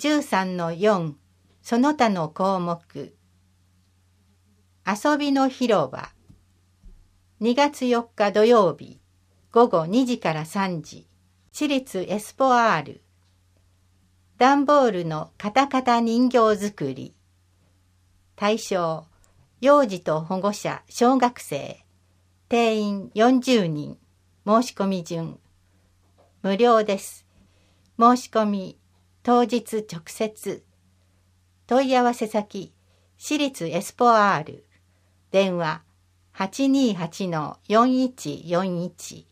13-4その他の項目。遊びの広場。2月4日土曜日午後2時から3時、私立エスポアール。段ボールのカタカタ人形作り。対象、幼児と保護者、小学生。定員40人。申し込み順。無料です。申し込み、当日直接。問い合わせ先、私立エスポアール。電話、828-4141。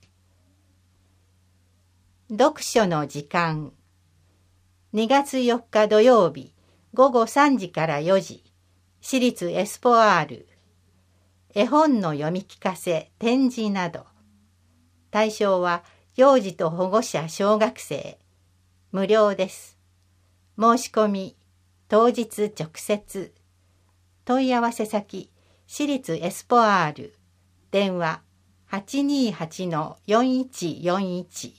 読書の時間。2月4日土曜日午後3時から4時、私立エスポアール。絵本の読み聞かせ、展示など。対象は幼児と保護者、小学生。無料です。申し込み、当日直接。問い合わせ先、私立エスポアール。電話、828-4141。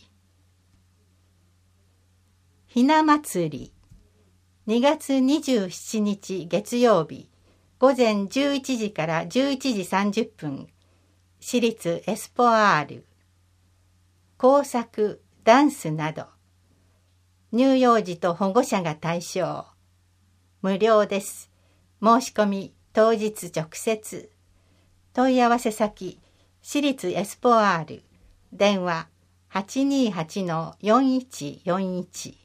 ひな祭り。2月27日月曜日午前11時から11時30分、私立エスポアール。工作、ダンスなど。乳幼児と保護者が対象。無料です。申し込み、当日直接。問い合わせ先、私立エスポアール。電話、828-4141。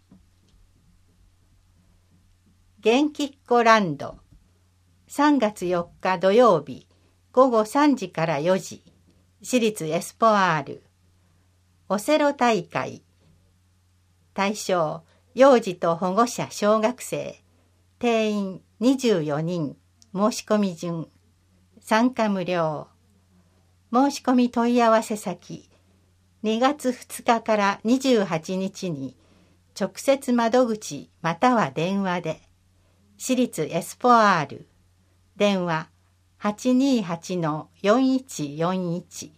元気っ子ランド。3月4日土曜日午後3時から4時、私立エスポアール。オセロ大会。対象、幼児と保護者、小学生。定員24人。申し込み順。参加無料。申し込み問い合わせ先、2月2日から28日に直接窓口または電話で。私立エスポアール。電話、828-4141。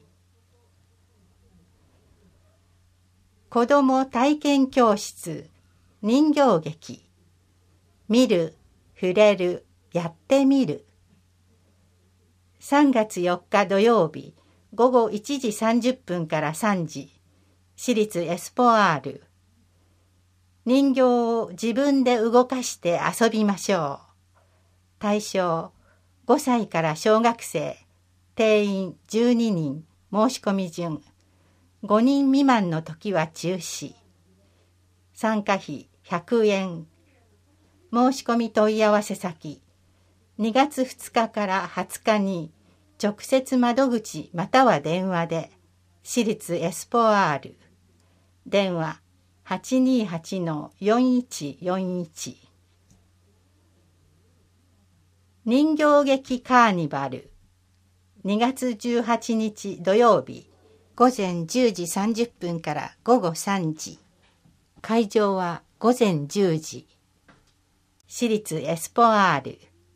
子ども体験教室。人形劇。見る、触れる、やってみる。3月4日土曜日午後1時30分から3時、私立エスポアール。人形を自分で動かして遊びましょう。対象、5歳から小学生。定員12人。申し込み順。5人未満の時は中止。参加費100円。申し込み問い合わせ先、2月2日から20日に直接窓口または電話で。私立エスポアール。電話、828-4141。人形劇カーニバル。2月18日土曜日午前10時30分から午後3時。会場は午前10時。私立エスポアール。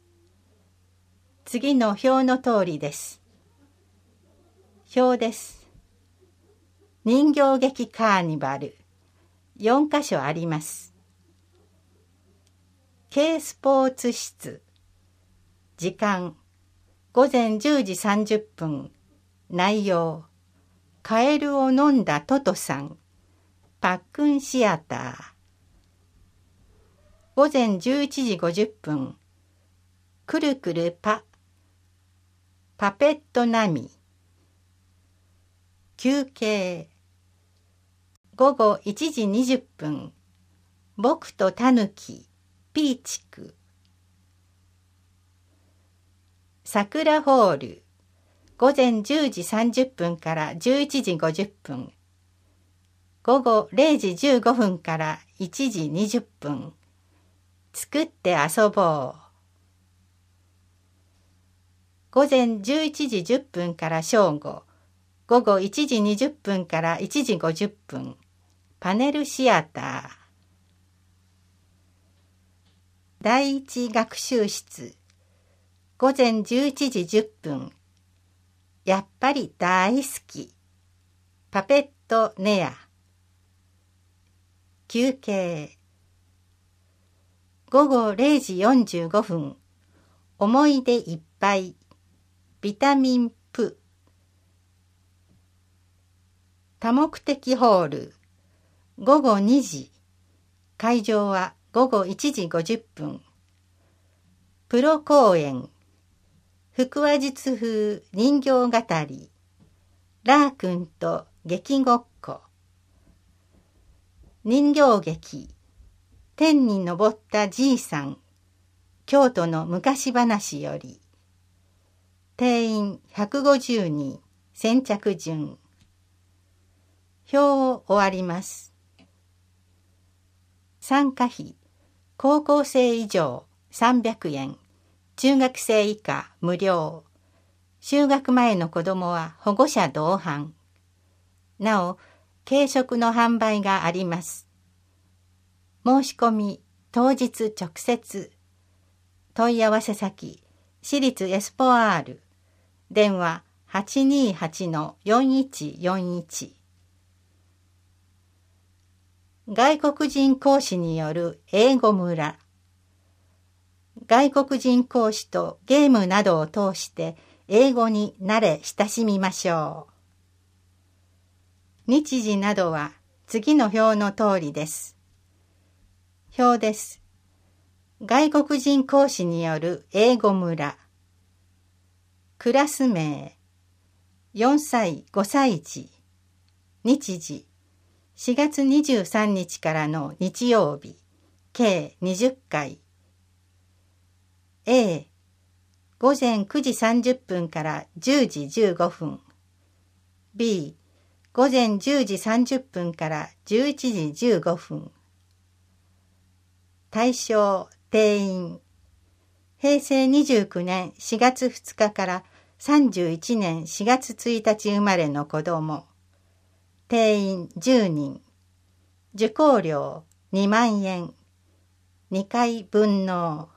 次の表の通りです。表です。人形劇カーニバル。4カ所あります。Kスポーツ室。時間、午前10時30分。内容、カエルを飲んだトトさん。パックンシアター。午前11時50分。くるくるパペットナミ。休憩。午後1時20分。僕とタヌキ、ピーチク。桜ホール。午前10時30分から11時50分。午後0時15分から1時20分。作って遊ぼう。午前11時10分から正午。午後1時20分から1時50分。パネルシアター。第一学習室。午前11時10分。やっぱり大好き。パペットネア。休憩。 午後0時45分、思い出いっぱい、ビタミンプ。多目的ホール、午後2時、会場は午後1時50分。プロ公演、腹話術風人形語り、ラー君と劇ごっこ。人形劇、天に昇ったじいさん、京都の昔話より。定員150人、先着順。表を終わります。参加費、高校生以上300円、中学生以下無料。就学前の子どもは保護者同伴。なお、軽食の販売があります。申し込み、当日直接。問い合わせ先、私立エスポアール。電話 828-4141。外国人講師による英語村。外国人講師とゲームなどを通して英語に慣れ親しみましょう。日時などは次の表の通りです。表です。外国人講師による英語村。クラス名、4歳5歳児。日時、4月23日からの日曜日、計20回。A、午前9時30分から10時15分。B、午前10時30分から11時15分。対象、定員。平成29年4月2日から31年4月1日生まれの子ども。定員10人。受講料2万円。2回分納。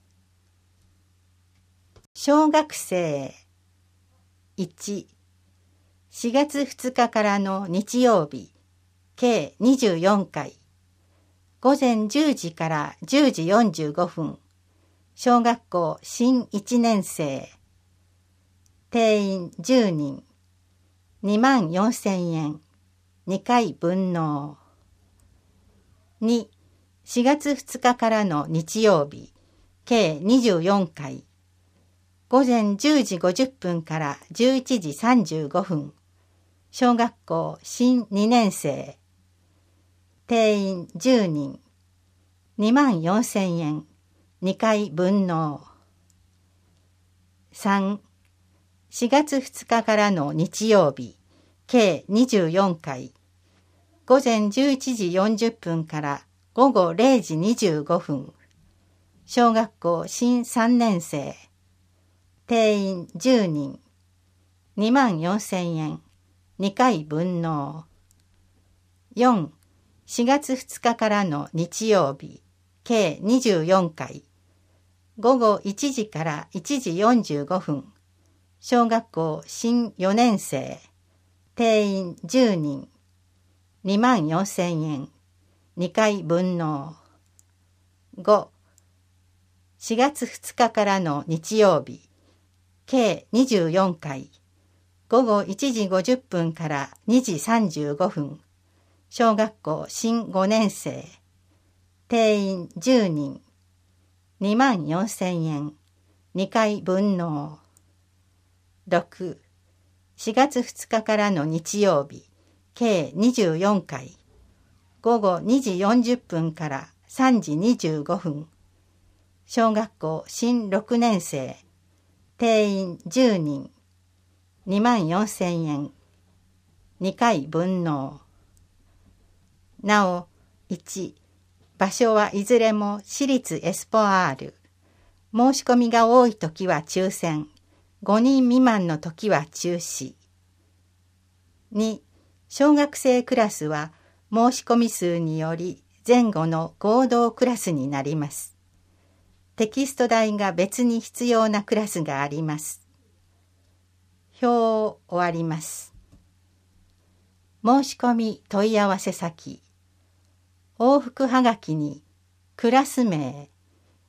小学生。1、4月2日からの日曜日、計24回。午前10時から10時45分。小学校新1年生。定員10人。2万4000円。2回分納。2、4月2日からの日曜日、計24回。午前10時50分から11時35分。小学校新2年生。定員10人。2万4000円。2回分納。3、4月2日からの日曜日、計24回。午前11時40分から午後0時25分。小学校新3年生。定員10人。2万4000円。2回分納。4、4月2日からの日曜日、計24回。午後1時から1時45分。小学校新4年生。定員10人。2万4000円。2回分納。5、4月2日からの日曜日。計24回。午後1時50分から2時35分。小学校新5年生。定員10人。2万4000円。2回分納。6、4月2日からの日曜日、計24回。午後2時40分から3時25分。小学校新6年生。定員10人。2万4000円。2回分納。なお、1、場所はいずれも私立エスポアール。申し込みが多いときは抽選、5人未満のときは中止。2、小学生クラスは申し込み数により前後の合同クラスになります。テキスト代が別に必要なクラスがあります。表を終わります。申し込み問い合わせ先。往復はがきにクラス名、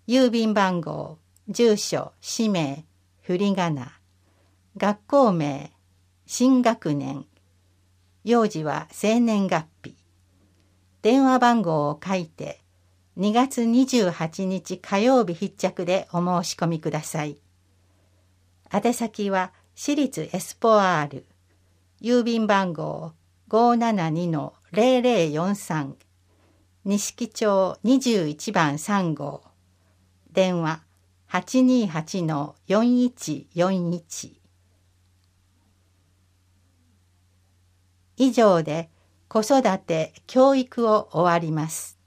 郵便番号、住所、氏名、振り仮名、学校名、新学年、幼児は生年月日、電話番号を書いて、2月28日火曜日必着でお申し込みください。宛先は私立エスポアール、郵便番号 572-0043、錦町21番3号、電話 828-4141。以上で子育て・教育を終わります。